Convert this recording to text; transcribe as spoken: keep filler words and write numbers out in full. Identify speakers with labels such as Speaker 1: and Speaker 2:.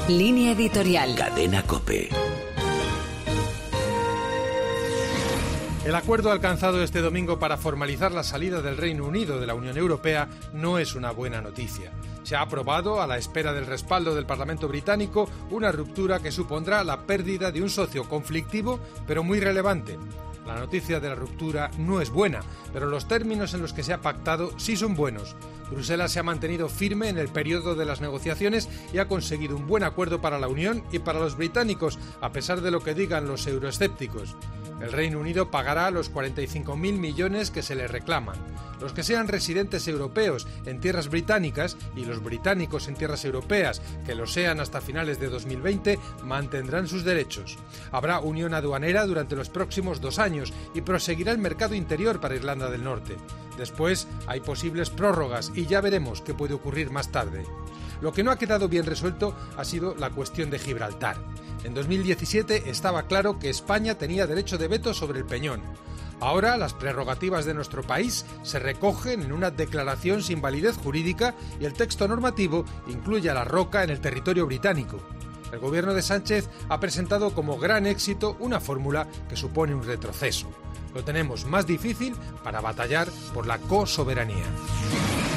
Speaker 1: Línea editorial.
Speaker 2: Cadena COPE.
Speaker 3: El acuerdo alcanzado este domingo para formalizar la salida del Reino Unido de la Unión Europea no es una buena noticia. Se ha aprobado, a la espera del respaldo del Parlamento británico, una ruptura que supondrá la pérdida de un socio conflictivo, pero muy relevante. La noticia de la ruptura no es buena, pero los términos en los que se ha pactado sí son buenos. Bruselas se ha mantenido firme en el periodo de las negociaciones y ha conseguido un buen acuerdo para la Unión y para los británicos, a pesar de lo que digan los euroescépticos. El Reino Unido pagará los cuarenta y cinco mil millones que se le reclaman. Los que sean residentes europeos en tierras británicas y los británicos en tierras europeas que lo sean hasta finales de dos mil veinte mantendrán sus derechos. Habrá unión aduanera durante los próximos dos años y proseguirá el mercado interior para Irlanda del Norte. Después hay posibles prórrogas y ya veremos qué puede ocurrir más tarde. Lo que no ha quedado bien resuelto ha sido la cuestión de Gibraltar. En dos mil diecisiete estaba claro que España tenía derecho de veto sobre el Peñón. Ahora las prerrogativas de nuestro país se recogen en una declaración sin validez jurídica y el texto normativo incluye a la roca en el territorio británico. El gobierno de Sánchez ha presentado como gran éxito una fórmula que supone un retroceso. Lo tenemos más difícil para batallar por la cosoberanía.